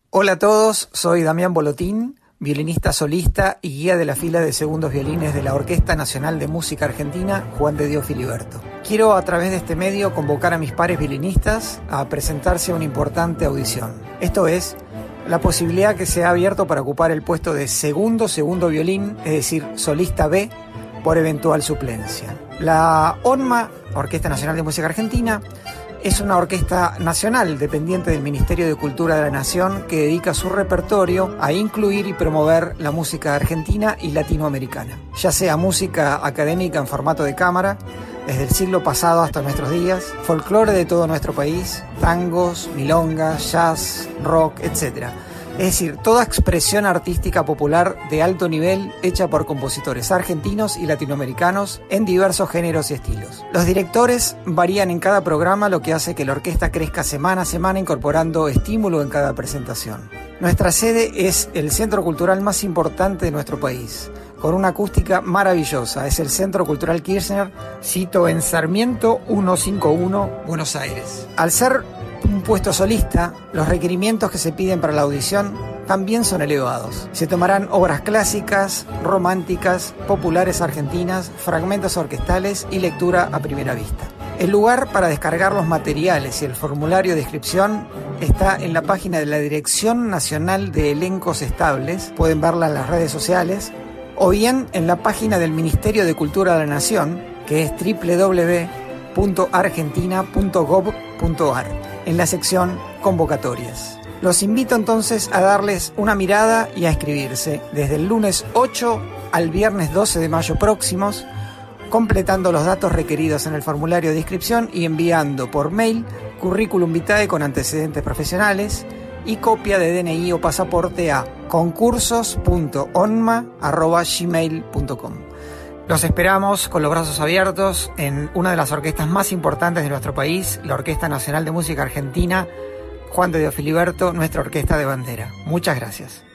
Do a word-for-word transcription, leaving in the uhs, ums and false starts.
Hola a todos, soy Damián Bolotín, violinista solista y guía de la fila de segundos violines de la Orquesta Nacional de Música Argentina, Juan de Dios Filiberto. Quiero a través de este medio convocar a mis pares violinistas a presentarse a una importante audición. Esto es, la posibilidad que se ha abierto para ocupar el puesto de segundo segundo violín, es decir, solista B, por eventual suplencia. La ONMA, Orquesta Nacional de Música Argentina, es una orquesta nacional dependiente del Ministerio de Cultura de la Nación que dedica su repertorio a incluir y promover la música argentina y latinoamericana, ya sea música académica en formato de cámara, desde el siglo pasado hasta nuestros días, folclore de todo nuestro país, tangos, milongas, jazz, rock, etcétera. Es decir, toda expresión artística popular de alto nivel hecha por compositores argentinos y latinoamericanos en diversos géneros y estilos. Los directores varían en cada programa, lo que hace que la orquesta crezca semana a semana incorporando estímulo en cada presentación. Nuestra sede es el centro cultural más importante de nuestro país, con una acústica maravillosa. Es el Centro Cultural Kirchner, sito en Sarmiento ciento cincuenta y uno, Buenos Aires. Al ser un puesto solista, los requerimientos que se piden para la audición también son elevados. Se tomarán obras clásicas, románticas, populares argentinas, fragmentos orquestales y lectura a primera vista. El lugar para descargar los materiales y el formulario de inscripción está en la página de la Dirección Nacional de Elencos Estables, pueden verla en las redes sociales, o bien en la página del Ministerio de Cultura de la Nación, que es doble u doble u doble u punto argentina punto gov punto ar, en la sección Convocatorias. Los invito entonces a darles una mirada y a inscribirse desde el lunes ocho al viernes doce de mayo próximos, completando los datos requeridos en el formulario de inscripción y enviando por mail currículum vitae con antecedentes profesionales y copia de D N I o pasaporte a concursos punto onma arroba gmail punto com. Los esperamos con los brazos abiertos en una de las orquestas más importantes de nuestro país, la Orquesta Nacional de Música Argentina, Juan de Dios Filiberto, nuestra orquesta de bandera. Muchas gracias.